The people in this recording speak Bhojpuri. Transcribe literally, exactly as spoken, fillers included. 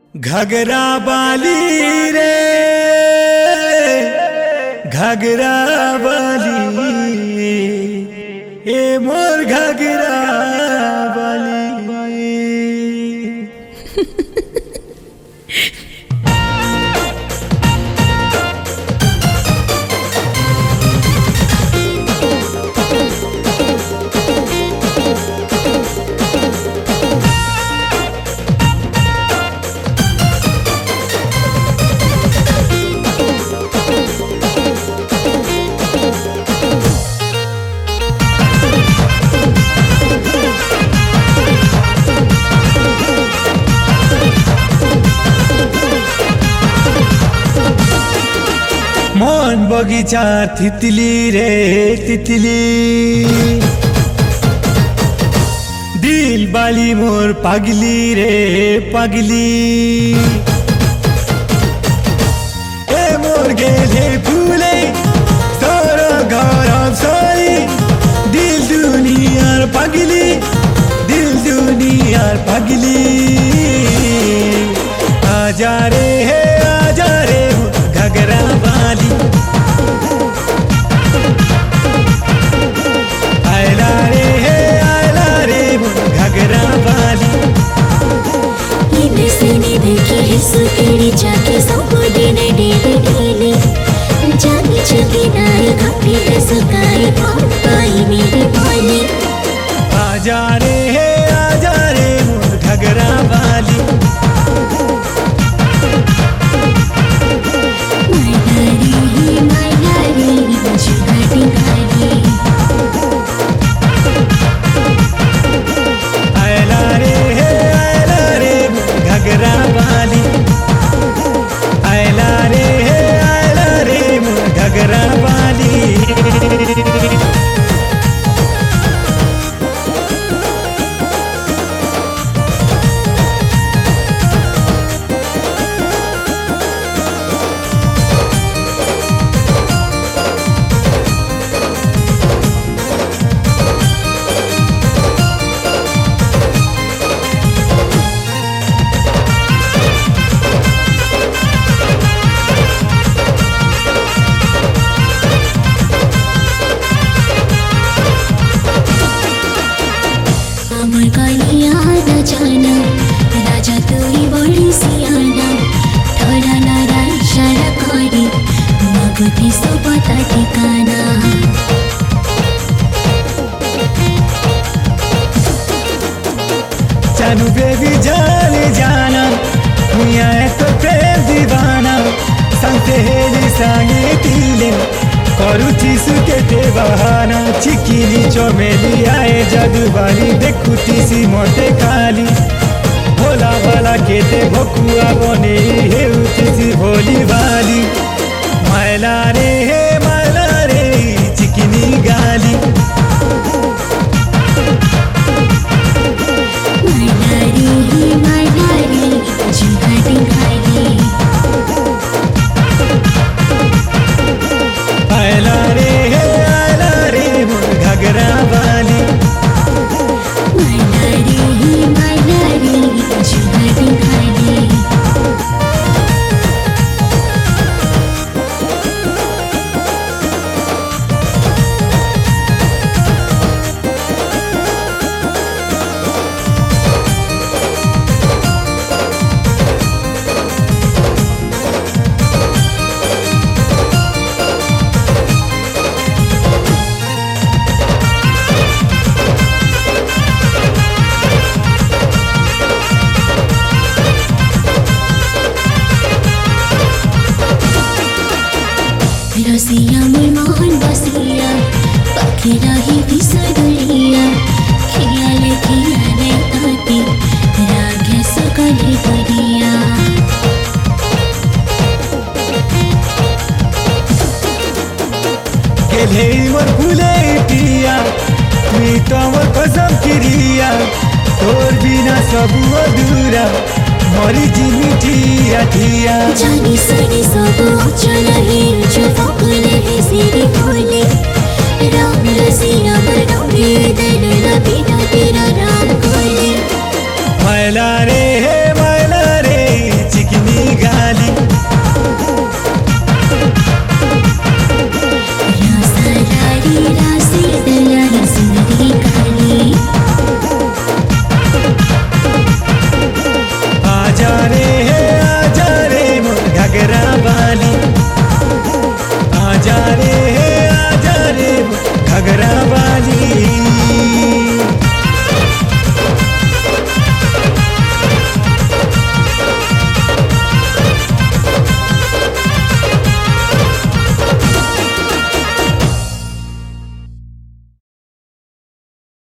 घगरा बाली रे घगरा बाली ए मोर घगरा बाली मन बगीचा तितली रे तितली दिल बाली मोर पागली रे पागली ए मोर गेले फूले सारा घर सारी दिल दुनियार पागली दिल दुनियार पागली आजा रे है आजा रे घगरा बाली आयला रे हे आयला रे घगरा बाली इधर से देखी है सुकेड़ी जाके सबको देने देने देने जानी चली नाई काफी सुकाई पाई मेरी बाली आजा रे हे आजा रे घगरा बाली राजा तू ही बड़ी सियाना थोड़ा नारा इशारा करी मगुती सो पता ठिकाना जानू बेबी जाने जाना दुनिया है तो प्रेम दीवाना संते हेली सांगे तीले करुची सुकेते बहाना चिकिली चमेली आए जादू बाली देखुती सी मोटे खाली भोला भाला केते भकुआ बने हेउती सी भोली बाली मायला रे हे मायला रे चिकिनी गाली मायनारी मायनारी जुगाटी खाली आयला रे हे आयला रे घगरा बाली मायनारी मायनारी जुगाटी खाली रसिया मोर मोहन बसिया पखे रही बिसरिया खियाले खियाले ताती रागे सकले बढ़िया गेले मोर फुले पिया तुई तो मोर कसम किरिया तोर बिना सब अधूरा मोरी जिमिठिया ठिया जानी सनी सब चला ही जो फकले है सिरी बोले राम रसिया बनोगे दिल न बिना तेरा राम कोले मायला रे